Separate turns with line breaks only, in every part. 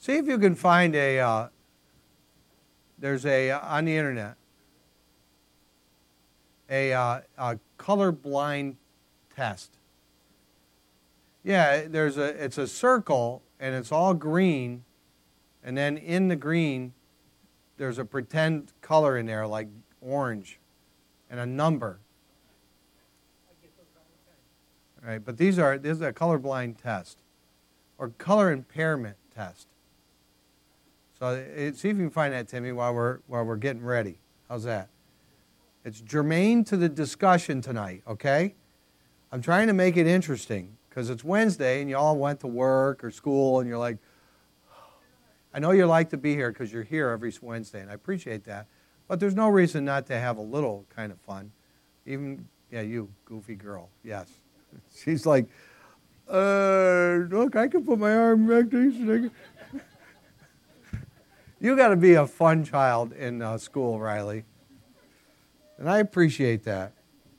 See if you can find there's on the internet, a colorblind test. Yeah, it's a circle, and it's all green, and then in the green, there's a pretend color in there, like orange, and a number. All right, but this is a colorblind test, or color impairment test. So see if you can find that, Timmy, while we're getting ready. How's that? It's germane to the discussion tonight, okay? I'm trying to make it interesting because it's Wednesday and you all went to work or school and you're like, I know you like to be here because you're here every Wednesday, and I appreciate that. But there's no reason not to have a little kind of fun. Even, yeah, you, goofy girl, yes. She's like, look, I can put my arm back there. You got to be a fun child in school, Riley. And I appreciate that.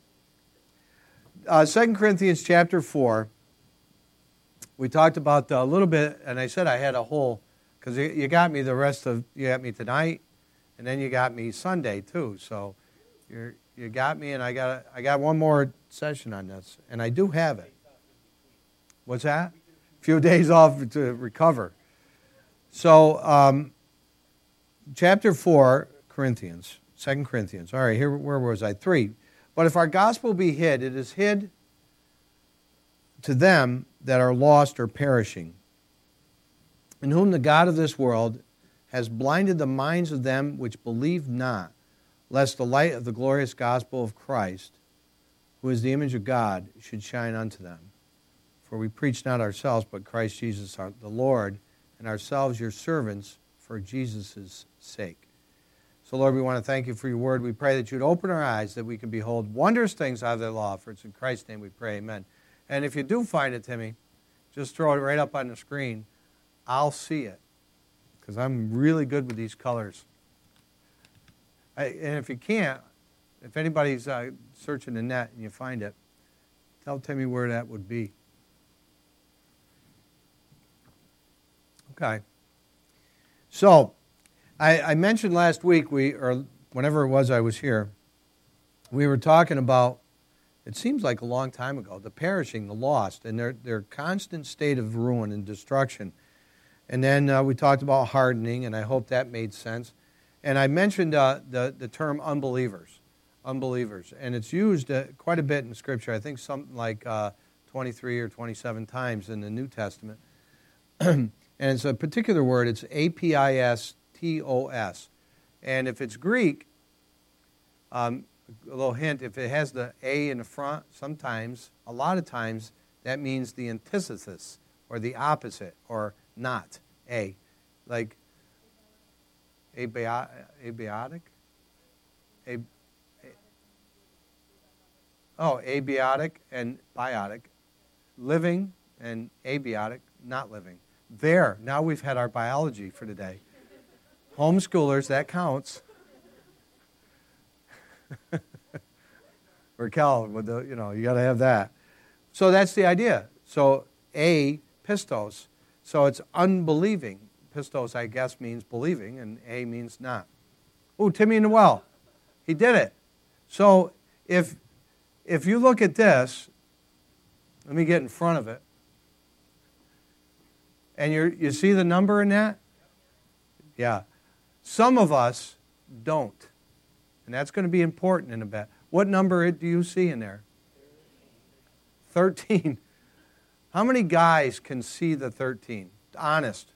2 Corinthians chapter 4, we talked about a little bit, and I said I had a whole, because you got me you got me tonight, and then you got me Sunday too. So you got me, and I got one more session on this, and I do have it. What's that? A few days off to recover. So, chapter 4, Corinthians, 2 Corinthians. All right, here, where was I? 3. But if our gospel be hid, it is hid to them that are lost or perishing, in whom the God of this world has blinded the minds of them which believe not, lest the light of the glorious gospel of Christ, who is the image of God, should shine unto them. For we preach not ourselves, but Christ Jesus the Lord, and ourselves your servants for Jesus' sake. So, Lord, we want to thank you for your word. We pray that you'd open our eyes that we can behold wondrous things out of thy law. For it's in Christ's name we pray, amen. And if you do find it, Timmy, just throw it right up on the screen. I'll see it, because I'm really good with these colors. And if you can't, if anybody's searching the net and you find it, tell Timmy where that would be. Okay. So, I mentioned last week, or whenever it was I was here, we were talking about, it seems like a long time ago, the perishing, the lost, and their constant state of ruin and destruction. And then we talked about hardening, and I hope that made sense. And I mentioned the term unbelievers, and it's used quite a bit in Scripture. I think something like 23 or 27 times in the New Testament. And it's a particular word. It's apistos. And if it's Greek, a little hint, if it has the A in the front, sometimes, a lot of times, that means the antithesis, or the opposite, or not A. Like abiotic? Abiotic and biotic. Living and abiotic, not living. There, now we've had our biology for today. Homeschoolers, that counts. Raquel, you got to have that. So that's the idea. So A, pistos. So it's unbelieving. Pistos, I guess, means believing, and A means not. Oh, Timmy in the well. He did it. So if you look at this, let me get in front of it. And you see the number in that? Yeah. Some of us don't. And that's going to be important in a bit. What number do you see in there? 13. How many guys can see the 13? Honest.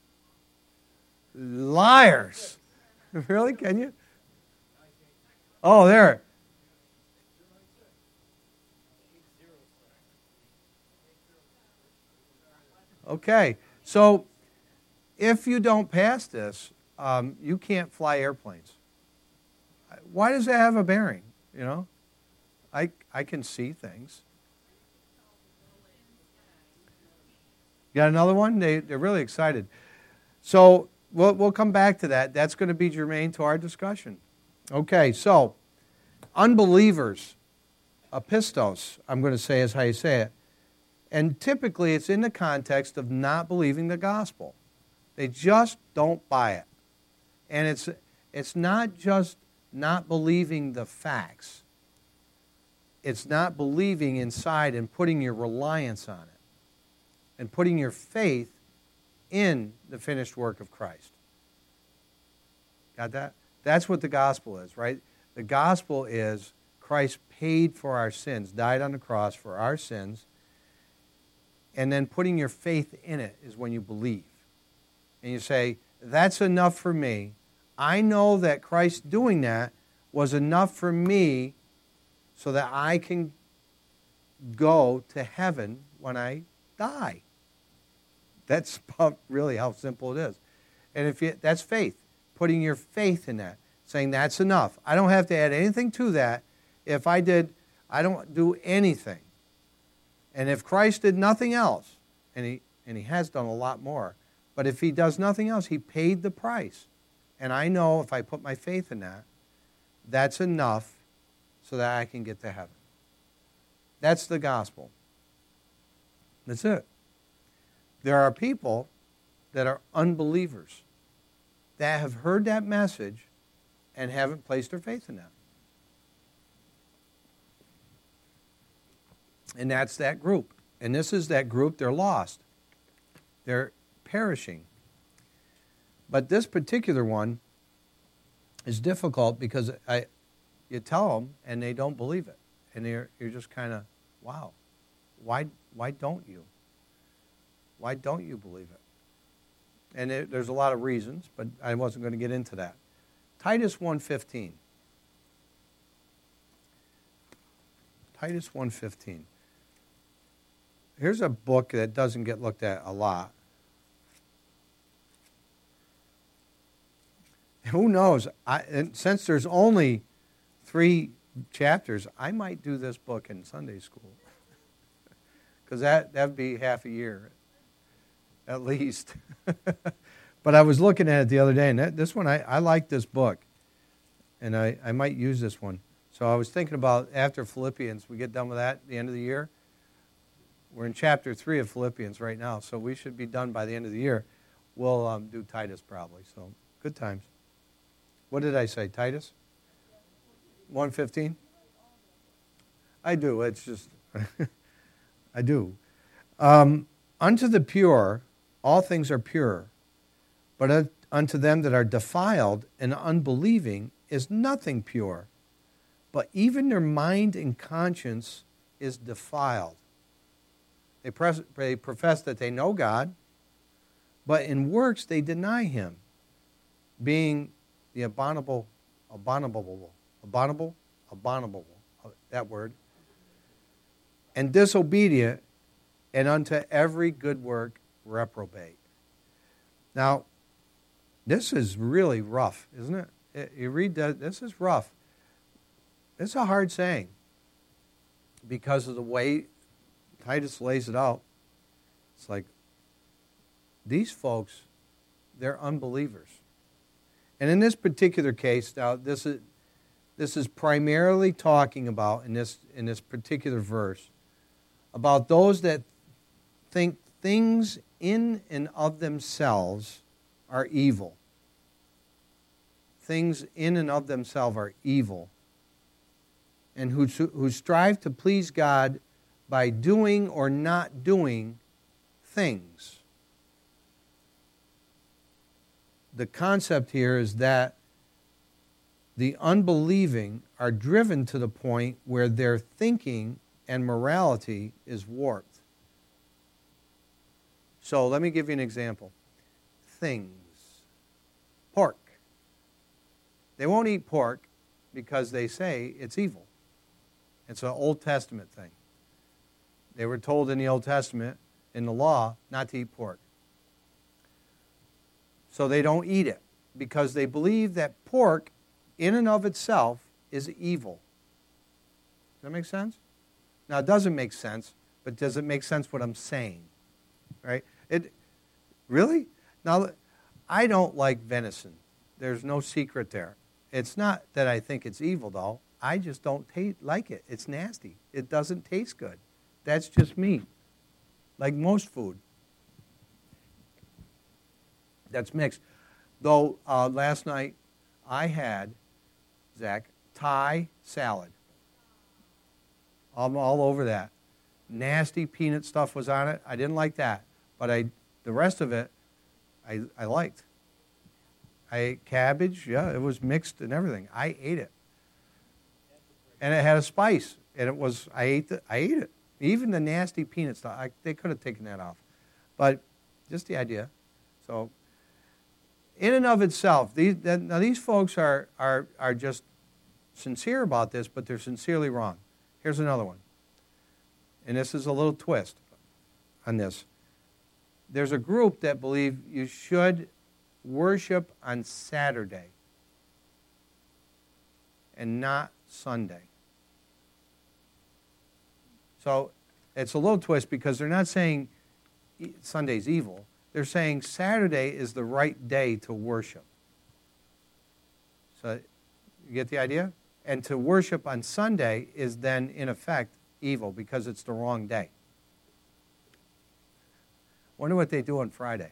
Liars. Really? Can you? Oh, there. Okay. So if you don't pass this, you can't fly airplanes. Why does that have a bearing? I can see things. You got another one? They're really excited. So we'll come back to that. That's going to be germane to our discussion. Okay, so unbelievers, apistos, I'm going to say is how you say it. And typically it's in the context of not believing the gospel. They just don't buy it. And it's not just not believing the facts. It's not believing inside and putting your reliance on it and putting your faith in the finished work of Christ. Got that? That's what the gospel is, right? The gospel is Christ paid for our sins, died on the cross for our sins, and then putting your faith in it is when you believe. And you say, that's enough for me. I know that Christ doing that was enough for me so that I can go to heaven when I die. That's really how simple it is. And that's faith, putting your faith in that, saying that's enough. I don't have to add anything to that. If I don't do anything. And if Christ did nothing else, and he has done a lot more, but if he does nothing else, he paid the price. And I know if I put my faith in that, that's enough so that I can get to heaven. That's the gospel. That's it. There are people that are unbelievers that have heard that message and haven't placed their faith in that. And that's that group. And this is that group, they're lost. They're perishing. But this particular one is difficult because you tell them and they don't believe it. And you're just kind of, wow, why don't you? Why don't you believe it? And there's a lot of reasons, but I wasn't going to get into that. Titus 1:15. Titus 1:15. Here's a book that doesn't get looked at a lot. Who knows? Since there's only 3 chapters, I might do this book in Sunday school. Because that'd be half a year, at least. But I was looking at it the other day, and this one, I like this book. And I might use this one. So I was thinking about after Philippians, we get done with that at the end of the year. We're in chapter 3 of Philippians right now, so we should be done by the end of the year. We'll do Titus probably, so good times. What did I say, Titus? 1:15? I do, it's just, I do. Unto the pure, all things are pure, but unto them that are defiled and unbelieving is nothing pure, but even their mind and conscience is defiled. They profess that they know God, but in works they deny him, being the abominable, that word, and disobedient, and unto every good work reprobate. Now, this is really rough, isn't it? You read that, this is rough. It's a hard saying because of the way Titus lays it out. It's like, these folks, they're unbelievers. And in this particular case, now this is primarily talking about, in this particular verse, about those that think things in and of themselves are evil. Things in and of themselves are evil. And who strive to please God by doing or not doing things. The concept here is that the unbelieving are driven to the point where their thinking and morality is warped. So let me give you an example. Things. Pork. They won't eat pork because they say it's evil. It's an Old Testament thing. They were told in the Old Testament, in the law, not to eat pork. So they don't eat it because they believe that pork in and of itself is evil. Does that make sense? Now, it doesn't make sense, but does it make sense what I'm saying? Right? Really? Now, I don't like venison. There's no secret there. It's not that I think it's evil, though. I just don't like it. It's nasty. It doesn't taste good. That's just me. Like most food. That's mixed. Though last night I had, Zach, Thai salad. I'm all over that. Nasty peanut stuff was on it. I didn't like that. But the rest of it, I liked. I ate cabbage. Yeah, it was mixed and everything. I ate it. And it had a spice. And it was, I ate it. Even the nasty peanut stuff, they could have taken that off. But just the idea. So, in and of itself, these folks are just sincere about this, but they're sincerely wrong. Here's another one. And this is a little twist on this. There's a group that believe you should worship on Saturday and not Sunday. So it's a little twist because they're not saying Sunday's evil. They're saying Saturday is the right day to worship. So you get the idea? And to worship on Sunday is then, in effect, evil because it's the wrong day. Wonder what they do on Friday.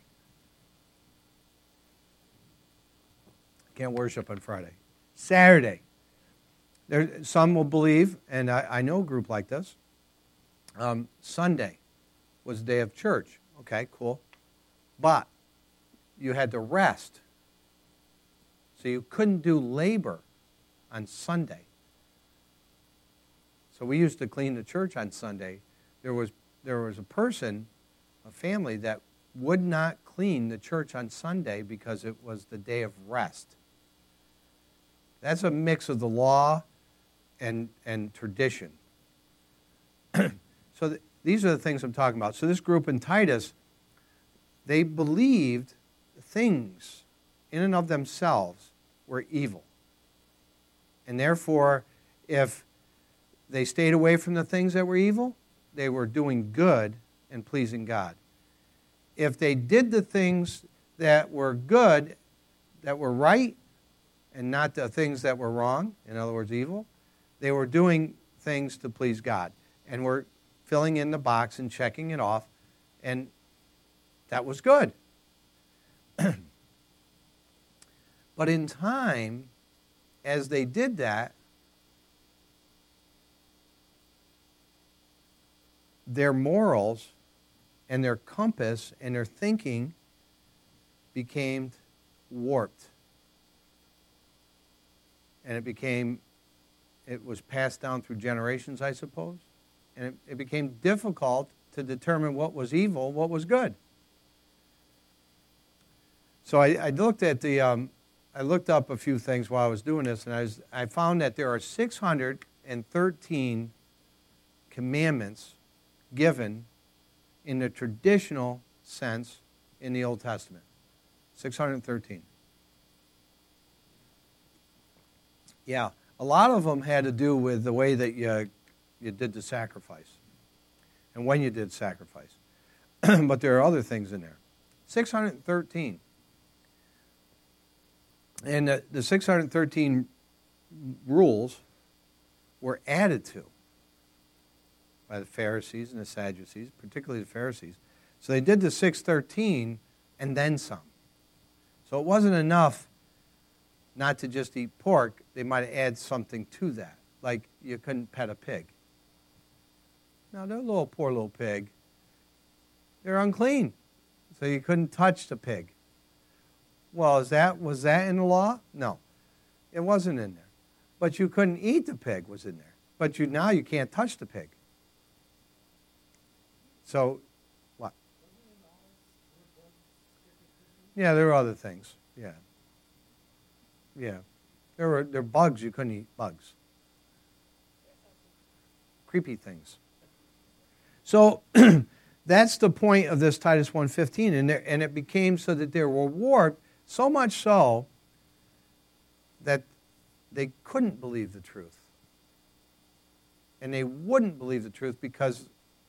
Can't worship on Friday. Saturday. Some will believe, and I know a group like this, Sunday was the day of church. Okay, cool. But you had to rest. So you couldn't do labor on Sunday. So we used to clean the church on Sunday. There was a person, a family, that would not clean the church on Sunday because it was the day of rest. That's a mix of the law and tradition. So these are the things I'm talking about. So this group in Titus, they believed things in and of themselves were evil. And therefore, if they stayed away from the things that were evil, they were doing good and pleasing God. If they did the things that were good, that were right, and not the things that were wrong, in other words, evil, they were doing things to please God. And were filling in the box and checking it off, and that was good. But in time, as they did that, their morals and their compass and their thinking became warped. And it was passed down through generations, I suppose. And it became difficult to determine what was evil, what was good. So I looked at I looked up a few things while I was doing this, and I found that there are 613 commandments given in the traditional sense in the Old Testament. 613. Yeah, a lot of them had to do with the way that you did the sacrifice and when you did sacrifice. But there are other things in there. 613. And the 613 rules were added to by the Pharisees and the Sadducees, particularly the Pharisees. So they did the 613 and then some. So it wasn't enough not to just eat pork. They might add something to that, like you couldn't pet a pig. Now, they're a poor little pig. They're unclean, so you couldn't touch the pig. Well, was that in the law? No, it wasn't in there. But you couldn't eat the pig was in there. But now you can't touch the pig. So, what? Yeah, there were other things. Yeah. There were bugs. You couldn't eat bugs. Creepy things. So that's the point of this Titus 1:15, and it became so that they were warped, so much so that they couldn't believe the truth. And they wouldn't believe the truth because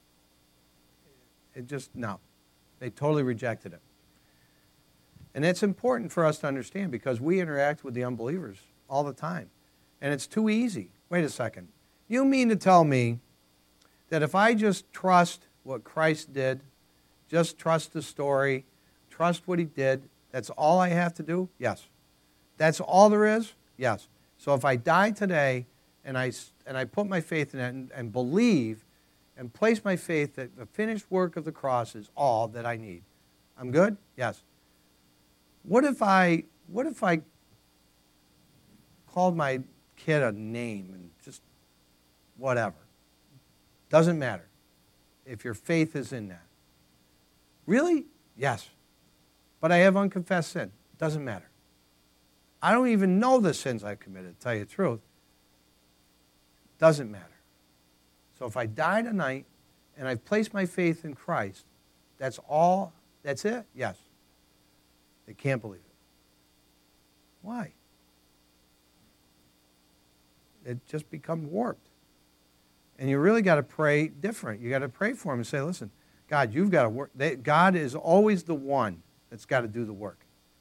they totally rejected it. And it's important for us to understand because we interact with the unbelievers all the time. And it's too easy. Wait a second. You mean to tell me that if I just trust what Christ did, just trust the story, trust what he did, That's all I have to do? Yes. That's all there is? Yes. So if I die today and I put my faith in it and believe and place my faith that the finished work of the cross is all that I need, I'm good? Yes. What if I called my kid a name and just whatever? Doesn't matter if your faith is in that. Really? Yes. But I have unconfessed sin. Doesn't matter. I don't even know the sins I've committed, to tell you the truth. Doesn't matter. So if I die tonight and I've placed my faith in Christ, that's all, that's it? Yes. They can't believe it. Why? It just becomes warped. And you really got to pray different. You got to pray for them and say, listen, God, you've got to work. God is always the one that's got to do the work.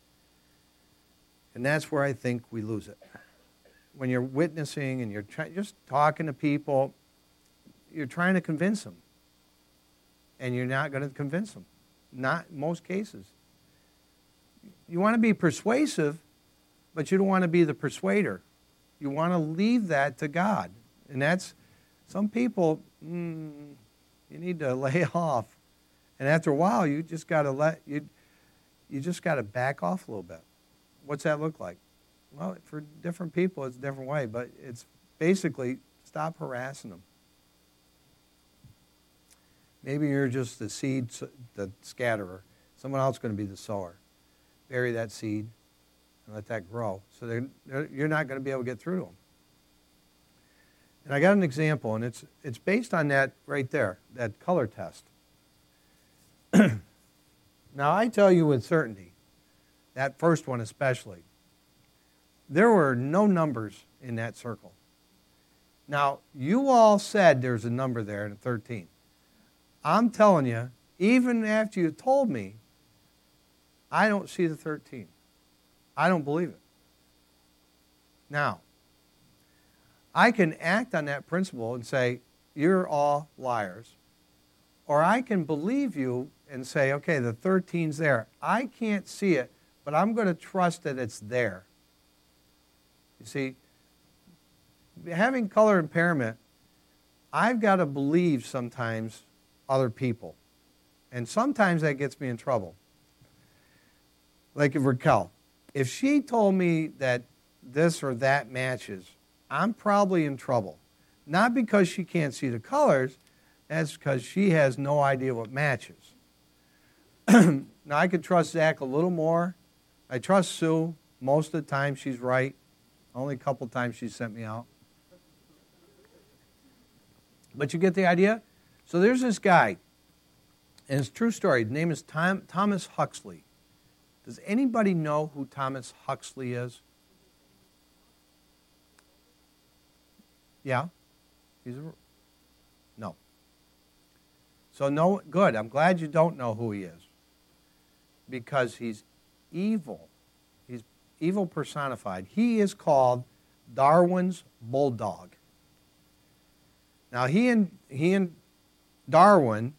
And that's where I think we lose it. When you're witnessing and you're just talking to people, you're trying to convince them. And you're not going to convince them. Not in most cases. You want to be persuasive, but you don't want to be the persuader. You want to leave that to God. And that's, some people, you need to lay off. And after a while, you just got to you just got to back off a little bit. What's that look like? Well, for different people, it's a different way, but it's basically stop harassing them. Maybe you're just the seed, the scatterer. Someone else is going to be the sower. Bury that seed and let that grow. So you're not going to be able to get through to them. And I got an example, and it's based on that right there, that color test. Now, I tell you with certainty, that first one especially, there were no numbers in that circle. Now, you all said there's a number there in 13. I'm telling you, even after you told me, I don't see the 13. I don't believe it. Now, I can act on that principle and say, you're all liars. Or I can believe you and say, okay, the 13's there. I can't see it, but I'm going to trust that it's there. You see, having color impairment, I've got to believe sometimes other people. And sometimes that gets me in trouble. Like Raquel, if she told me that this or that matches, I'm probably in trouble. Not because she can't see the colors, that's because she has no idea what matches. Now, I could trust Zach a little more. I trust Sue. Most of the time, she's right. Only a couple times she sent me out. But you get the idea? So there's this guy, and it's a true story. His name is Thomas Huxley. Does anybody know who Thomas Huxley is? Yeah? No. So no, good. I'm glad you don't know who he is. Because he's evil. He's evil personified. He is called Darwin's bulldog. Now he and Darwin,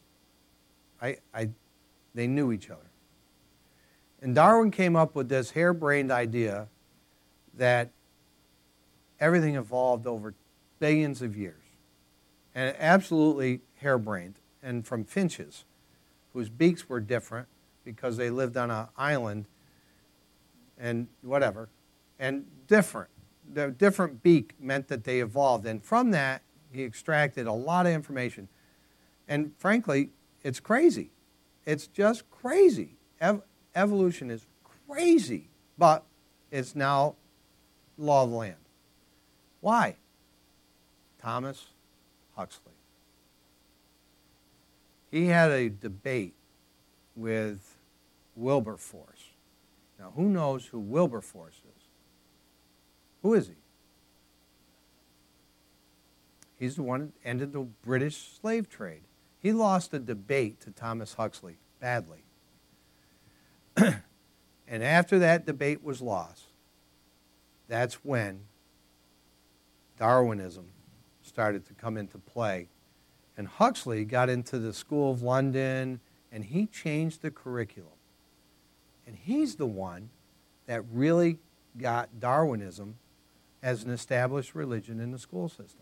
they knew each other. And Darwin came up with this harebrained idea that everything evolved over billions of years. And absolutely harebrained. And from finches, whose beaks were different because they lived on an island and whatever. And different. The different beak meant that they evolved. And from that, he extracted a lot of information. And frankly, it's crazy. It's just crazy. Evolution is crazy. But it's now law of the land. Why? Thomas Huxley. He had a debate with Wilberforce. Now, who knows who Wilberforce is? Who is he? He's the one that ended the British slave trade. He lost a debate to Thomas Huxley badly. And after that debate was lost, that's when Darwinism started to come into play. And Huxley got into the School of London, and he changed the curriculum. And he's the one that really got Darwinism as an established religion in the school system.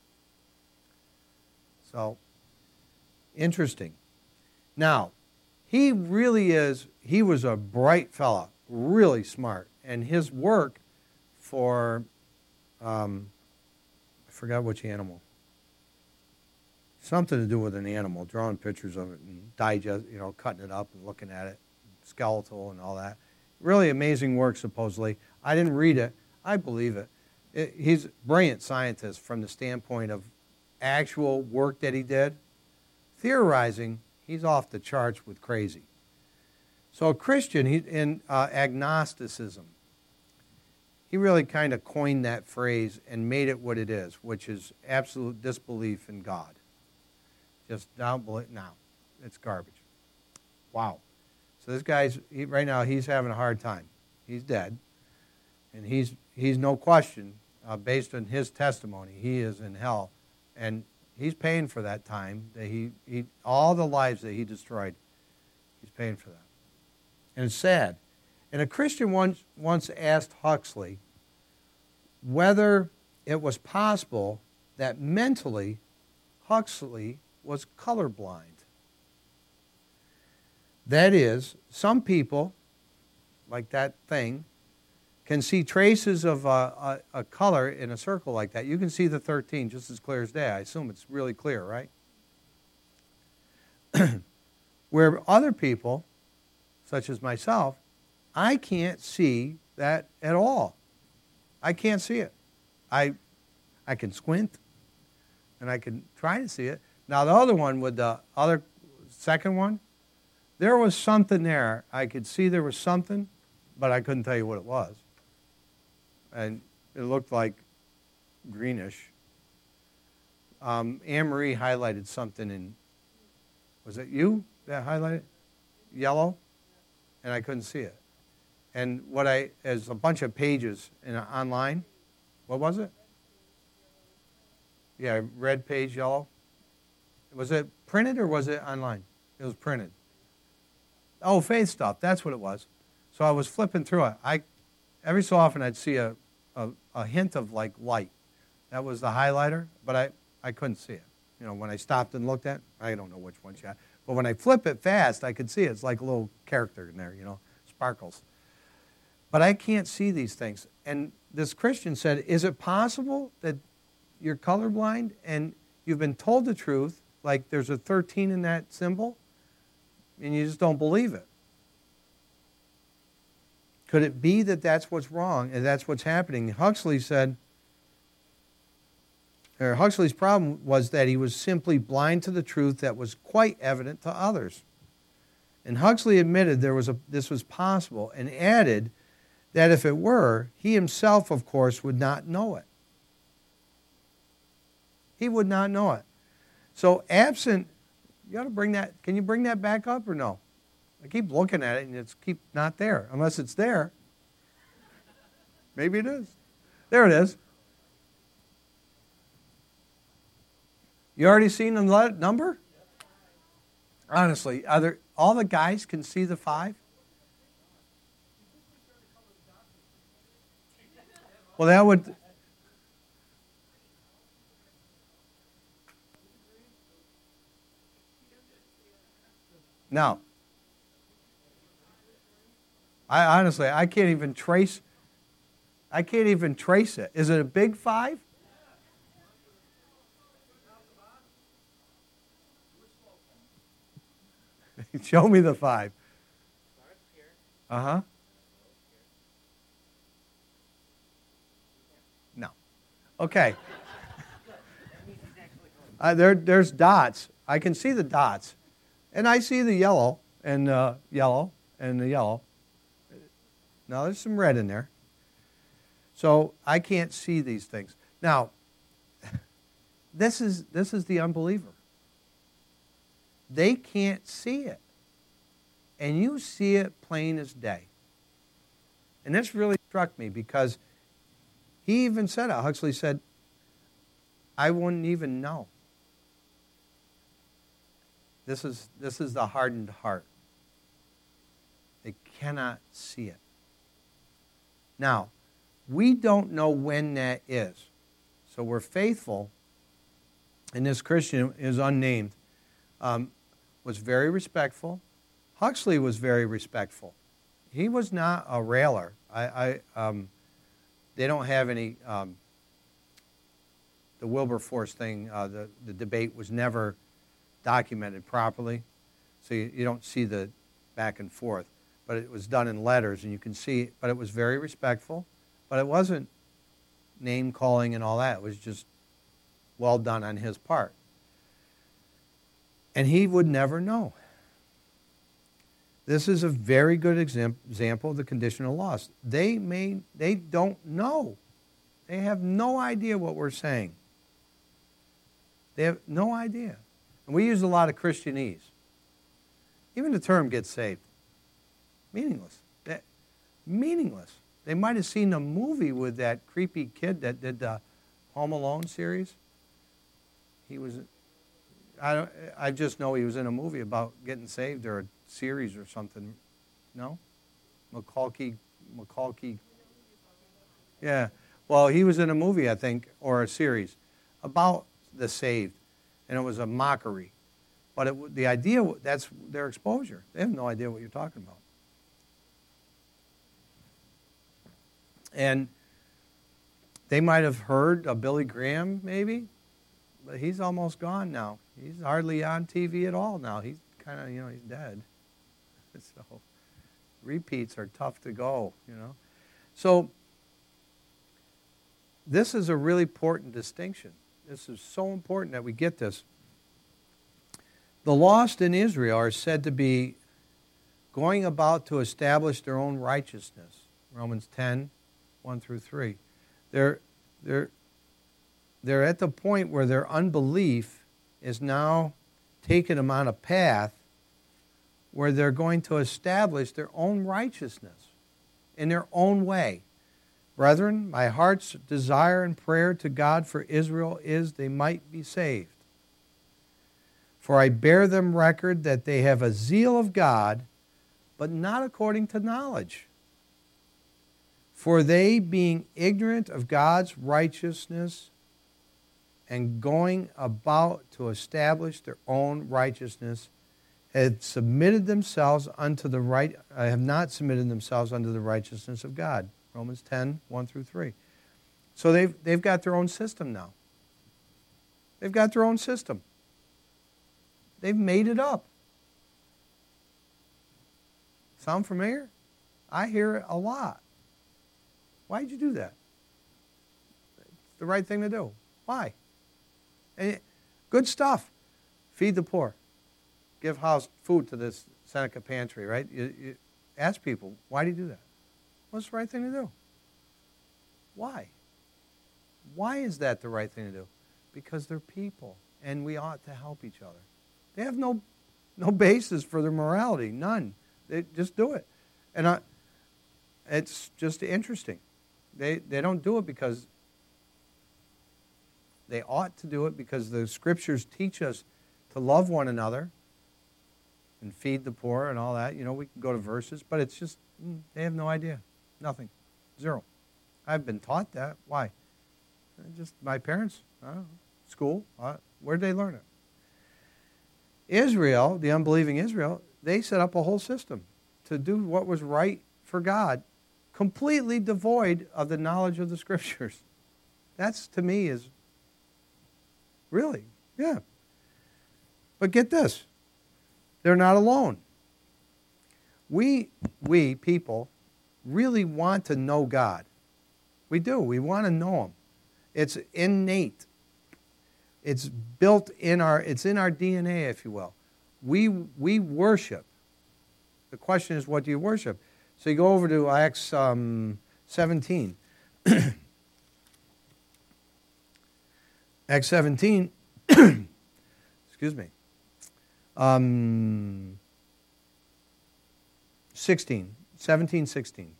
So, interesting. Now, he was a bright fella, really smart. And his work for, I forgot which animal. Something to do with an animal, drawing pictures of it and cutting it up and looking at it, skeletal and all that. Really amazing work, supposedly. I didn't read it. I believe it. He's a brilliant scientist from the standpoint of actual work that he did. Theorizing, he's off the charts with crazy. So a Christian, in agnosticism, he really kind of coined that phrase and made it what it is, which is absolute disbelief in God. Just don't believe. No, it's garbage. Wow. So this guy's, right now, he's having a hard time. He's dead. And he's no question, based on his testimony, he is in hell. And he's paying for that time, that all the lives that he destroyed, he's paying for that. And it's sad. And a Christian once asked Huxley whether it was possible that mentally Huxley was colorblind. That is, some people, like that thing, can see traces of a color in a circle like that. You can see the 13 just as clear as day. I assume it's really clear, right? Where other people, such as myself, I can't see that at all. I can't see it. I can squint, and I can try to see it. Now, the other one, with the second one, there was something there. I could see there was something, but I couldn't tell you what it was. And it looked like greenish. Anne-Marie highlighted something in, was it you that highlighted? Yellow? And I couldn't see it. And as a bunch of pages online. What was it? Yeah, red page, yellow. Was it printed or was it online? It was printed. Oh, faith stuff. That's what it was. So I was flipping through it. Every so often I'd see a hint of like light. That was the highlighter, but I couldn't see it. When I stopped and looked at it, I don't know which one's yet. But when I flip it fast, I could see it. It's like a little character in there, sparkles. But I can't see these things. And this Christian said, is it possible that you're colorblind and you've been told the truth, like there's a 13 in that symbol, and you just don't believe it? Could it be that that's what's wrong and that's what's happening? Huxley said, Huxley's problem was that he was simply blind to the truth that was quite evident to others. And Huxley admitted this was possible and added that if it were, he himself, of course, would not know it. He would not know it. So absent, you got to bring that, can you bring that back up or no? I keep looking at it and it's not there, unless it's there. Maybe it is. There it is. You already seen the number? Honestly, all the guys can see the 5? Well, that would... Now, I can't even trace it. Is it a big 5? Show me the 5. Uh-huh. No. Okay. There's dots. I can see the dots. And I see the yellow and yellow and the yellow. Now, there's some red in there. So I can't see these things. Now, this is the unbeliever. They can't see it. And you see it plain as day. And this really struck me because he even said it. Huxley said, I wouldn't even know. This is the hardened heart. They cannot see it. Now, we don't know when that is. So we're faithful, and this Christian is unnamed, was very respectful. Huxley was very respectful. He was not a railer. They don't have any, the Wilberforce thing, the debate was never documented properly, so you don't see the back and forth. But it was done in letters, and you can see, but it was very respectful, but it wasn't name-calling and all that. It was just well done on his part. And he would never know. This is a very good example of the conditional loss. They don't know. They have no idea what we're saying. They have no idea. And we use a lot of Christianese. Even the term "get saved." Meaningless. Meaningless. They might have seen a movie with that creepy kid that did the Home Alone series. He was, I just know he was in a movie about getting saved, or a series or something. No? Macaulay. Yeah. Well, he was in a movie, I think, or a series about the saved, and it was a mockery. But the idea, that's their exposure. They have no idea what you're talking about. And they might have heard of Billy Graham, maybe, but he's almost gone now. He's hardly on TV at all now. He's kind of, he's dead. So repeats are tough to go, So this is a really important distinction. This is so important that we get this. The lost in Israel are said to be going about to establish their own righteousness. Romans 10, 1 through 3. They're at the point where their unbelief is now taking them on a path where they're going to establish their own righteousness in their own way. Brethren, my heart's desire and prayer to God for Israel is they might be saved. For I bear them record that they have a zeal of God, but not according to knowledge. For they, being ignorant of God's righteousness and going about to establish their own righteousness, have not submitted themselves unto the righteousness of God. Romans 10, 1 through 3. So they've got their own system now. They've got their own system. They've made it up. Sound familiar? I hear it a lot. Why'd you do that? It's the right thing to do. Why? And good stuff. Feed the poor. Give house food to this Seneca pantry, right? You ask people, why do you do that? What's the right thing to do? Why? Why is that the right thing to do? Because they're people, and we ought to help each other. They have no basis for their morality, none. They just do it. And it's just interesting. They don't do it because they ought to do it, because the Scriptures teach us to love one another and feed the poor and all that. We can go to verses, but it's just, they have no idea. Nothing. Zero. I've been taught that. Why? Just my parents, school. Where'd they learn it? Israel, the unbelieving Israel, they set up a whole system to do what was right for God, completely devoid of the knowledge of the Scriptures. That's, to me, is really, yeah. But get this. They're not alone. We people really want to know God. We do. We want to know Him. It's innate. It's built in it's in our DNA, if you will. We worship. The question is, what do you worship? So you go over to Acts 17. Acts 17, excuse me, 17:16.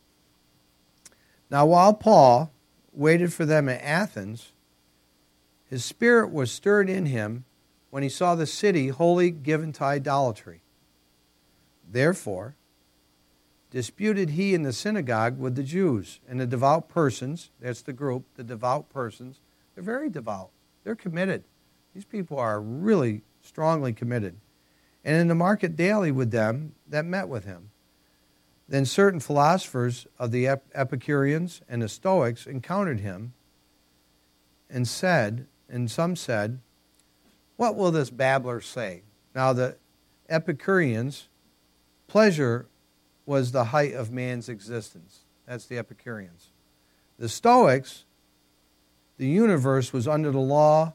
Now while Paul waited for them at Athens, his spirit was stirred in him when he saw the city wholly given to idolatry. Therefore, disputed he in the synagogue with the Jews. And the devout persons, that's the group, the devout persons, they're very devout. They're committed. These people are really strongly committed. And in the market daily with them that met with him. Then certain philosophers of the Epicureans and the Stoics encountered him and said, and some said, "What will this babbler say?" Now the Epicureans, pleasure was the height of man's existence. That's the Epicureans. The Stoics, the universe was under the law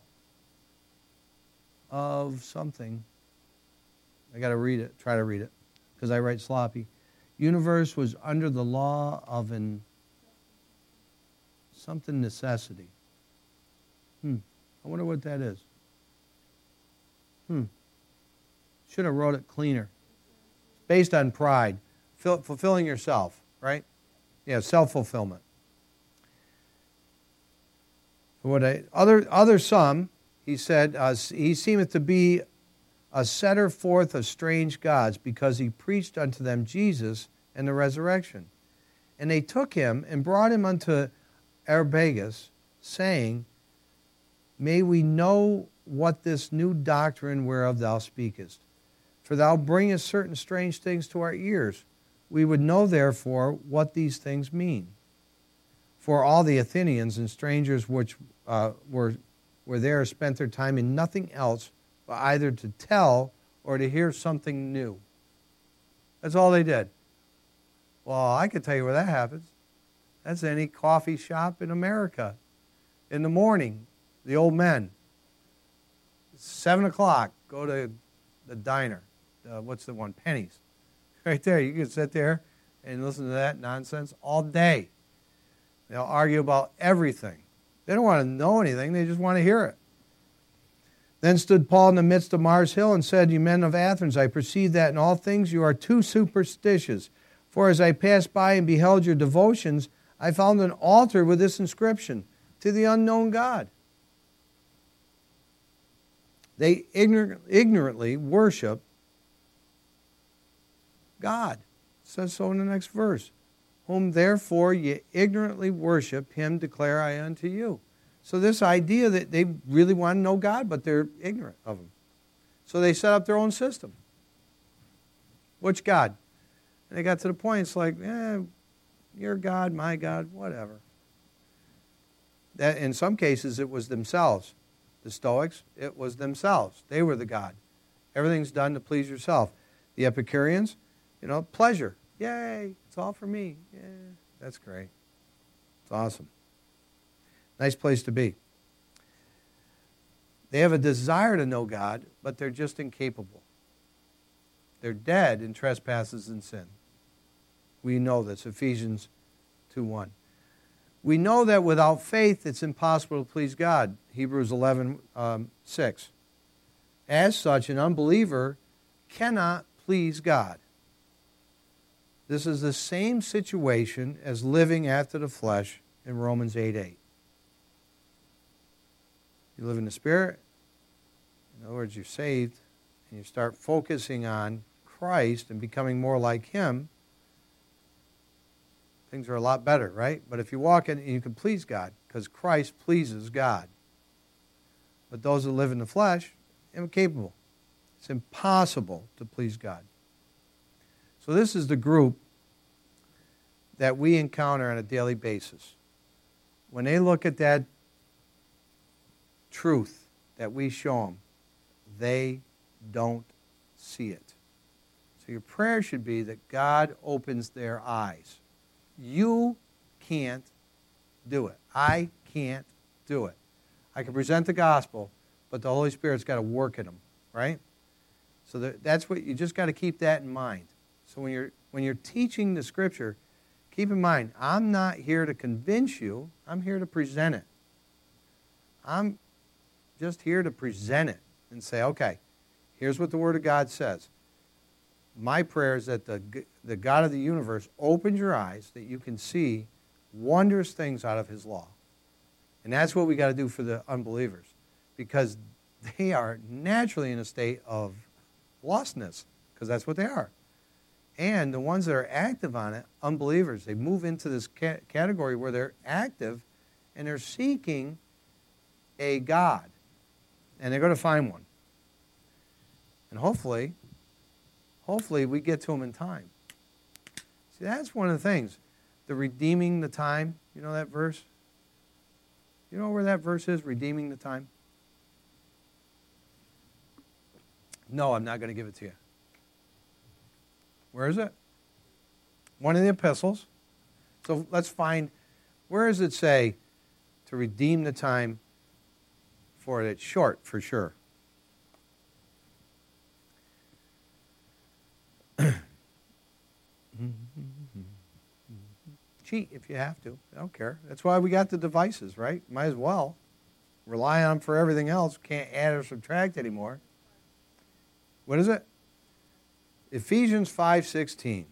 of something. I got to read it, try to read it, because I write sloppy. Universe was under the law of something necessity. I wonder what that is. Should have wrote it cleaner. It's based on pride. Fulfilling yourself, right? Yeah, self-fulfillment. Other some, he said, he seemeth to be a setter forth of strange gods, because he preached unto them Jesus and the resurrection. And they took him and brought him unto Areopagus, saying, May we know what this new doctrine whereof thou speakest. For thou bringest certain strange things to our ears. We would know therefore what these things mean. For all the Athenians and strangers which were there spent their time in nothing else but either to tell or to hear something new. That's all they did. Well, I could tell you where that happens. That's any coffee shop in America. In the morning, the old men, 7 o'clock, go to the diner. What's the one? Penny's. Right there. You can sit there and listen to that nonsense all day. They'll argue about everything. They don't want to know anything. They just want to hear it. Then stood Paul in the midst of Mars Hill and said, Ye men of Athens, I perceive that in all things you are too superstitious. For as I passed by and beheld your devotions, I found an altar with this inscription, To the unknown God. They ignorantly worship God. It says so in the next verse. Whom therefore ye ignorantly worship, him declare I unto you. So this idea that they really want to know God, but they're ignorant of him. So they set up their own system. Which God? And they got to the point, it's like, your God, my God, whatever. That in some cases it was themselves. The Stoics, it was themselves. They were the God. Everything's done to please yourself. The Epicureans, pleasure. Yay, it's all for me. Yeah, that's great. It's awesome. Nice place to be. They have a desire to know God, but they're just incapable. They're dead in trespasses and sin. We know this, Ephesians 2:1. We know that without faith it's impossible to please God, Hebrews 11:6. As such, an unbeliever cannot please God. This is the same situation as living after the flesh in Romans 8:8. You live in the Spirit. In other words, you're saved, and you start focusing on Christ and becoming more like Him. Things are a lot better, right? But if you walk in, you can please God, because Christ pleases God. But those that live in the flesh, incapable. It's impossible to please God. So this is the group that we encounter on a daily basis. When they look at that truth that we show them, they don't see it. So your prayer should be that God opens their eyes. You can't do it. I can't do it. I can present the gospel, but the Holy Spirit's got to work in them, right? So that's what you just got to keep that in mind. So when you're teaching the Scripture, keep in mind, I'm not here to convince you. I'm here to present it. I'm just here to present it and say, okay, here's what the Word of God says. My prayer is that the God of the universe opens your eyes that you can see wondrous things out of His law. And that's what we got to do for the unbelievers, because they are naturally in a state of lostness, because that's what they are. And the ones that are active on it, unbelievers, they move into this category where they're active and they're seeking a God. And they're going to find one. And hopefully we get to them in time. See, that's one of the things. The redeeming the time. You know that verse? You know where that verse is, redeeming the time? No, I'm not going to give it to you. Where is it? One of the epistles. So let's find, where does it say to redeem the time for it? It's short, for sure. Cheat if you have to. I don't care. That's why we got the devices, right? Might as well. Rely on them for everything else. Can't add or subtract anymore. What is it? Ephesians 5:16.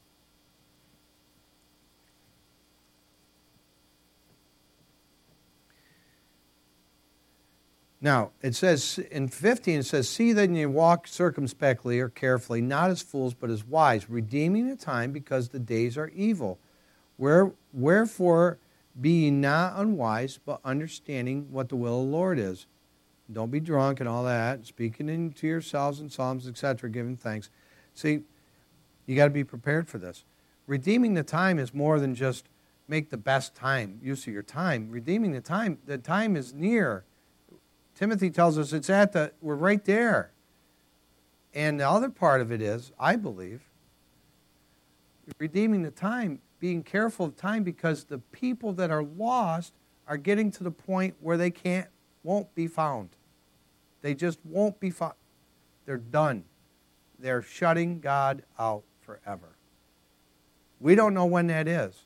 Now, it says, in 15, it says, see then you walk circumspectly or carefully, not as fools, but as wise, redeeming the time because the days are evil. Wherefore be ye not unwise, but understanding what the will of the Lord is. Don't be drunk and all that, speaking into yourselves in psalms, etc., giving thanks. See, you got to be prepared for this. Redeeming the time is more than just make the best time, use of your time. Redeeming the time is near. Timothy tells us we're right there. And the other part of it is, I believe, redeeming the time, being careful of time, because the people that are lost are getting to the point where they won't be found. They just won't be found. They're done. They're shutting God out forever. We don't know when that is.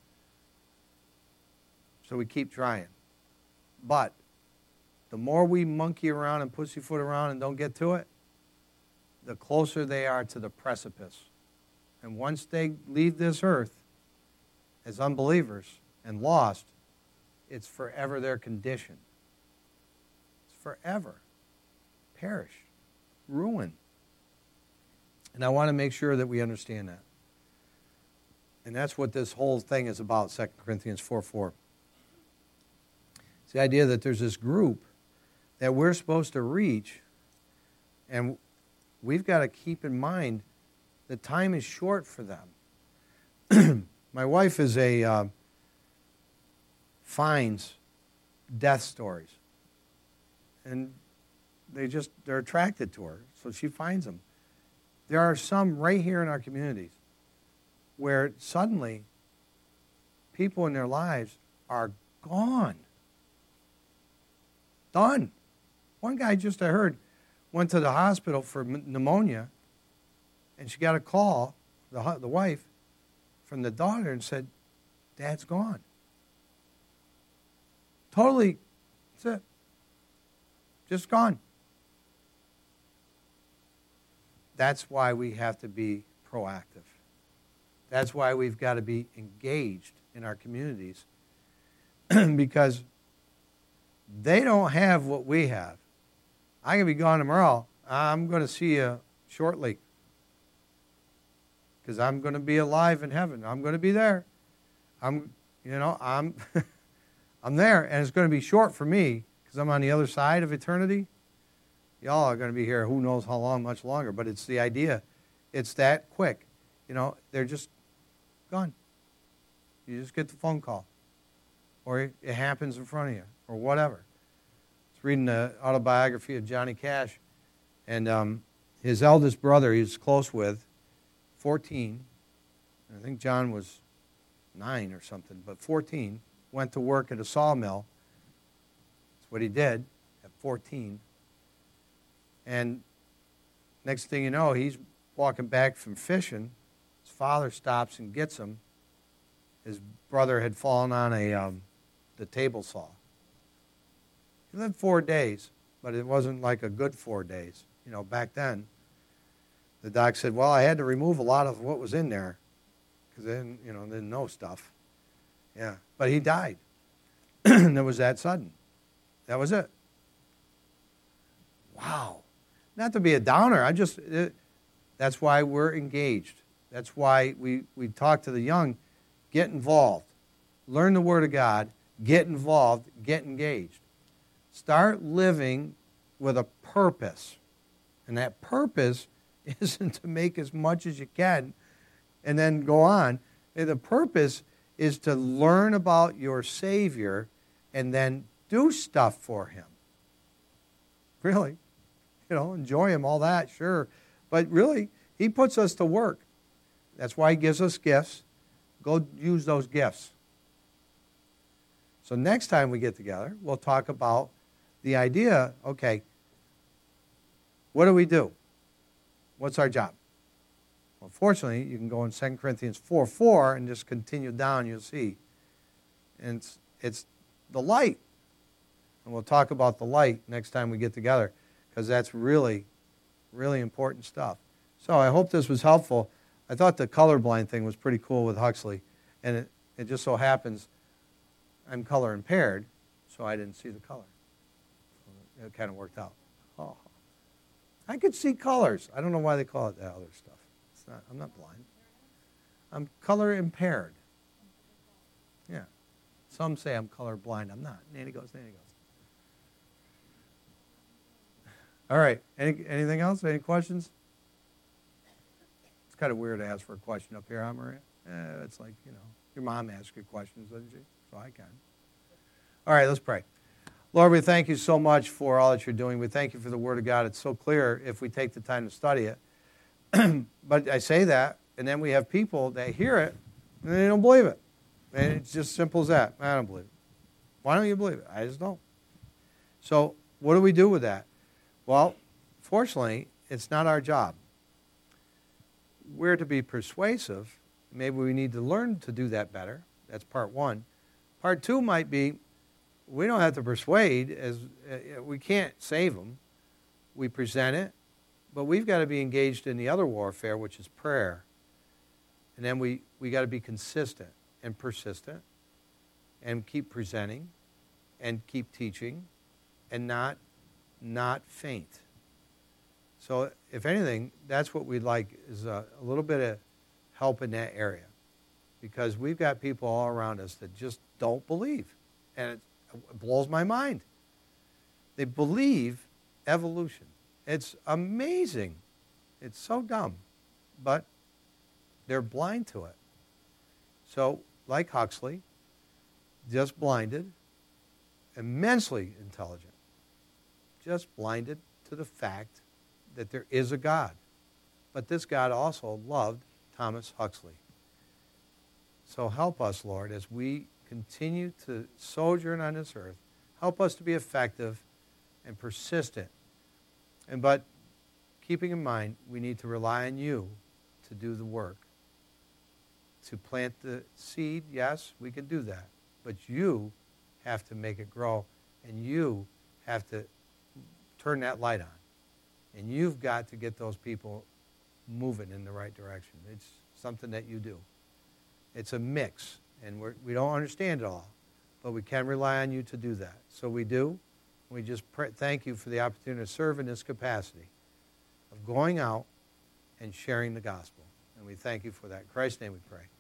So we keep trying. But the more we monkey around and pussyfoot around and don't get to it, the closer they are to the precipice. And once they leave this earth as unbelievers and lost, it's forever their condition. It's forever. Perish. Ruin. And I want to make sure that we understand that. And that's what this whole thing is about, 2 Corinthians 4:4. It's the idea that there's this group that we're supposed to reach, and we've got to keep in mind that time is short for them. My wife finds death stories, and they're attracted to her, so she finds them. There are some right here in our communities where suddenly people in their lives are gone. Done. One guy I heard went to the hospital for pneumonia, and she got a call, the wife, from the daughter and said, Dad's gone. Totally, that's it. Just gone. That's why we have to be proactive. That's why we've got to be engaged in our communities, because they don't have what we have. I can be gone tomorrow. I'm going to see you shortly, because I'm going to be alive in heaven. I'm going to be there. I'm I'm there, and it's going to be short for me because I'm on the other side of eternity. Y'all are going to be here who knows how long, much longer, but it's the idea. It's that quick. They're just gone. You just get the phone call, or it happens in front of you, or whatever. I was reading the autobiography of Johnny Cash, and his eldest brother he was close with, 14, I think John was 9 or something, but 14, went to work at a sawmill. That's what he did at 14. And next thing you know, he's walking back from fishing. His father stops and gets him. His brother had fallen on the table saw. He lived 4 days, but it wasn't like a good 4 days. Back then, the doc said, well, I had to remove a lot of what was in there because they didn't know stuff. Yeah, but he died. And it was that sudden. That was it. Wow. Not to be a downer. That's why we're engaged. That's why we talk to the young, get involved. Learn the Word of God, get involved, get engaged. Start living with a purpose. And that purpose isn't to make as much as you can and then go on. The purpose is to learn about your Savior and then do stuff for Him. Really. Enjoy Him, all that, sure. But really, He puts us to work. That's why He gives us gifts. Go use those gifts. So next time we get together, we'll talk about the idea, okay, what do we do? What's our job? Well, fortunately, you can go in 2 Corinthians 4:4 and just continue down, you'll see. And it's the light. And we'll talk about the light next time we get together, because that's really, really important stuff. So I hope this was helpful. I thought the colorblind thing was pretty cool with Huxley. And it just so happens I'm color impaired, so I didn't see the color. So it kind of worked out. Oh. I could see colors. I don't know why they call it that other stuff. I'm not blind. I'm color impaired. Yeah. Some say I'm color blind. I'm not. Nanny goes. All right. Anything else? Any questions? It's kind of weird to ask for a question up here, huh, Maria? It's like, your mom asks you questions, doesn't she? So I can. All right, let's pray. Lord, we thank you so much for all that you're doing. We thank you for the Word of God. It's so clear if we take the time to study it. But I say that, and then we have people that hear it, and they don't believe it. And it's just simple as that. I don't believe it. Why don't you believe it? I just don't. So what do we do with that? Well, fortunately, it's not our job. We're to be persuasive. Maybe we need to learn to do that better. That's part one. Part two might be, we don't have to persuade, as we can't save them. We present it, but we've got to be engaged in the other warfare, which is prayer. And then we got to be consistent and persistent and keep presenting and keep teaching and not faint. So if anything, that's what we'd like, is a little bit of help in that area, because we've got people all around us that just don't believe, and it blows my mind. They believe evolution. It's amazing. It's so dumb, but they're blind to it. So, like Huxley, just blinded, immensely intelligent, just blinded to the fact that there is a God. But this God also loved Thomas Huxley. So help us, Lord, as we continue to sojourn on this earth. Help us to be effective and persistent. But keeping in mind, we need to rely on you to do the work. To plant the seed, yes, we can do that. But you have to make it grow, and you have to turn that light on. And you've got to get those people moving in the right direction. It's something that you do. It's a mix, and we don't understand it all, but we can rely on you to do that. So we do. We just thank you for the opportunity to serve in this capacity of going out and sharing the gospel. And we thank you for that. In Christ's name we pray.